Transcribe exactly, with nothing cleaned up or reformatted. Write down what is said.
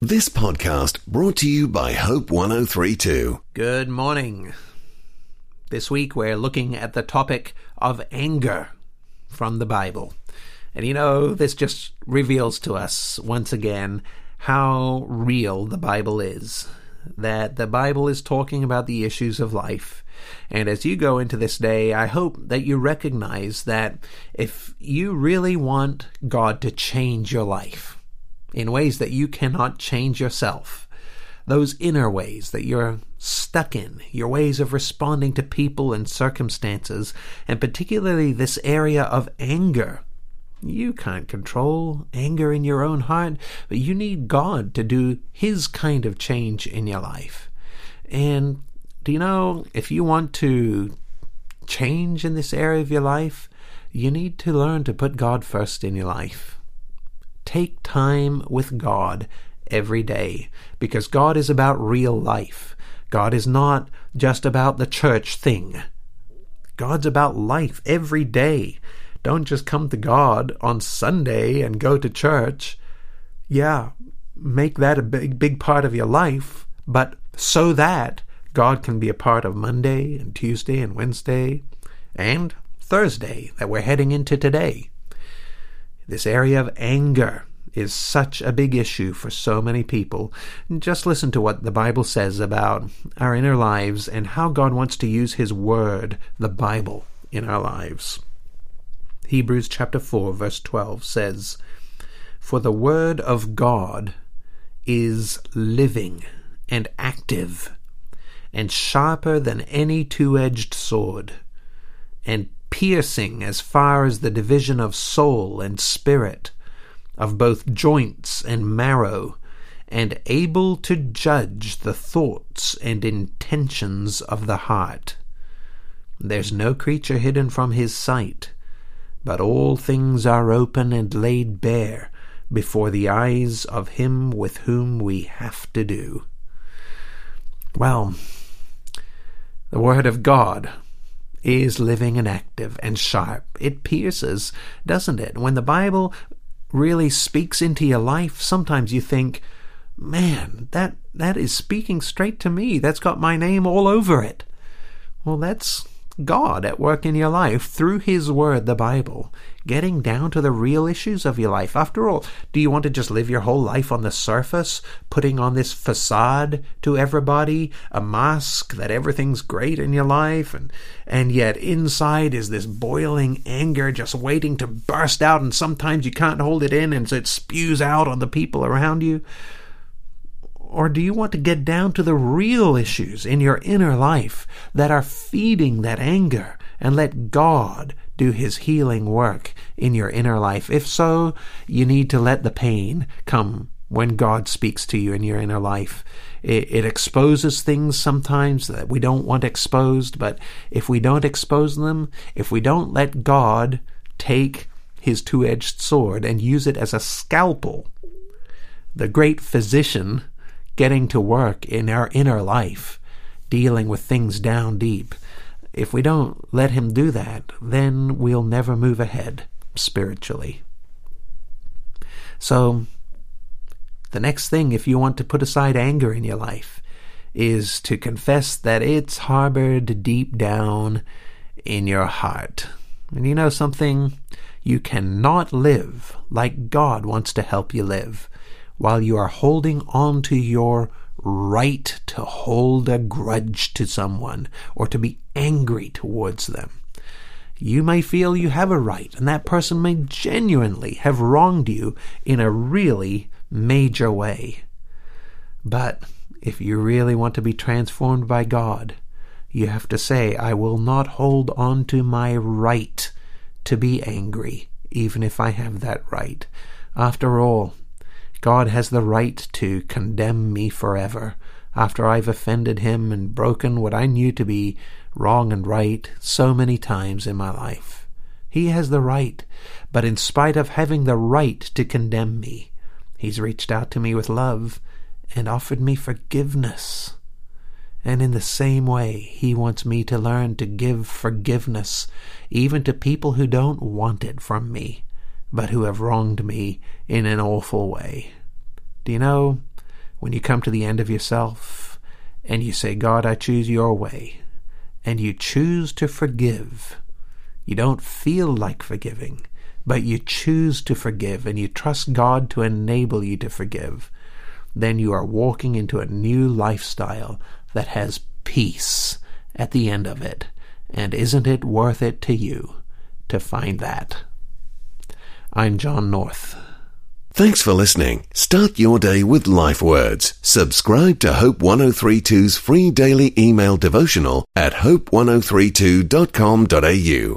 This podcast brought to you by Hope one oh three point two. Good morning. This week we're looking at the topic of anger from the Bible. And you know, this just reveals to us once again how real the Bible is. That the Bible is talking about the issues of life. And as you go into this day, I hope that you recognize that if you really want God to change your life, in ways that you cannot change yourself, those inner ways that you're stuck in, your ways of responding to people and circumstances, and particularly this area of anger. You can't control anger in your own heart, but you need God to do His kind of change in your life. And do you know, if you want to change in this area of your life, you need to learn to put God first in your life. Take time with God every day, because God is about real life. God is not just about the church thing. God's about life every day. Don't just come to God on Sunday and go to church. Yeah, make that a big, big part of your life, but so that God can be a part of Monday and Tuesday and Wednesday and Thursday that we're heading into today. This area of anger is such a big issue for so many people. Just listen to what the Bible says about our inner lives and how God wants to use His Word, the Bible, in our lives. Hebrews chapter four, verse twelve says, "For the Word of God is living and active, and sharper than any two-edged sword, and piercing as far as the division of soul and spirit, of both joints and marrow, and able to judge the thoughts and intentions of the heart. There's no creature hidden from His sight, but all things are open and laid bare before the eyes of Him with whom we have to do." Well, the Word of God is living and active and sharp. It pierces, doesn't it? When the Bible really speaks into your life, sometimes you think, man, that that is speaking straight to me. That's got my name all over it. Well, that's God at work in your life through His Word, the Bible, getting down to the real issues of your life. After all, do you want to just live your whole life on the surface, putting on this facade to everybody, a mask that everything's great in your life, and, and yet inside is this boiling anger just waiting to burst out, and sometimes you can't hold it in and so it spews out on the people around you? Or do you want to get down to the real issues in your inner life that are feeding that anger and let God do His healing work in your inner life? If so, you need to let the pain come when God speaks to you in your inner life. It, it exposes things sometimes that we don't want exposed, but if we don't expose them, if we don't let God take His two-edged sword and use it as a scalpel, the great physician getting to work in our inner life, dealing with things down deep, if we don't let Him do that, then we'll never move ahead spiritually. So, the next thing, if you want to put aside anger in your life, is to confess that it's harbored deep down in your heart. And you know something? You cannot live like God wants to help you live while you are holding on to your right to hold a grudge to someone or to be angry towards them. You may feel you have a right, and that person may genuinely have wronged you in a really major way. But if you really want to be transformed by God, you have to say, I will not hold on to my right to be angry, even if I have that right. After all, God has the right to condemn me forever after I've offended Him and broken what I knew to be wrong and right so many times in my life. He has the right, but in spite of having the right to condemn me, He's reached out to me with love and offered me forgiveness. And in the same way, He wants me to learn to give forgiveness even to people who don't want it from me, but who have wronged me in an awful way. Do you know, when you come to the end of yourself and you say, God, I choose your way, and you choose to forgive. You don't feel like forgiving, but you choose to forgive, and you trust God to enable you to forgive. Then you are walking into a new lifestyle that has peace at the end of it. And isn't it worth it to you to find that? I'm John North. Thanks for listening. Start your day with Life Words. Subscribe to Hope ten thirty-two's free daily email devotional at hope ten thirty-two dot com dot a u.